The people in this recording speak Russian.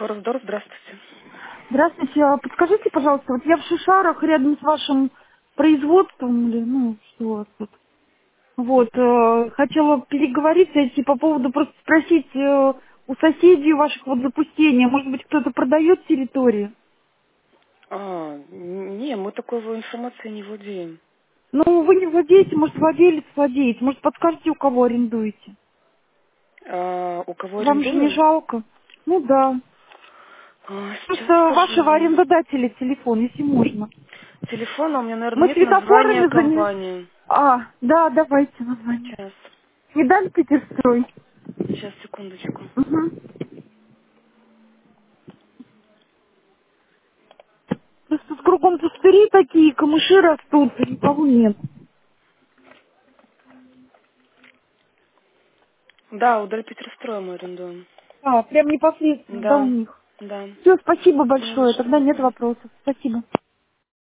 Форсдор, здравствуйте. Здравствуйте, а подскажите, пожалуйста, вот я в Шишарах рядом с вашим производством, или, ну, что у вас тут, вот, хотела переговорить, зайти по поводу, просто спросить у соседей ваших вот запустения, может быть, кто-то продает территорию? Не, мы такой информацией не владеем. Ну, вы не владеете, может, владелец владеет, может, подскажете, у кого арендуете? У кого Вам же не арендуем? жалко? Ну да. Сейчас Просто вашего скажу. арендодателя телефон, если можно. Телефона у меня, наверное, Мы нет названия светофорами заняты. компании. А, да, давайте название. Сейчас, Медаль Питерстрой. сейчас, секундочку. Угу. Просто тут кругом пустыри такие, камыши растут, и никого нет. Да, у Дальпетерстроя мы арендуем. А, прям непосредственно, да, у Да, них. да. Все, спасибо Не за большое, что. тогда нет Мгм. вопросов. Спасибо.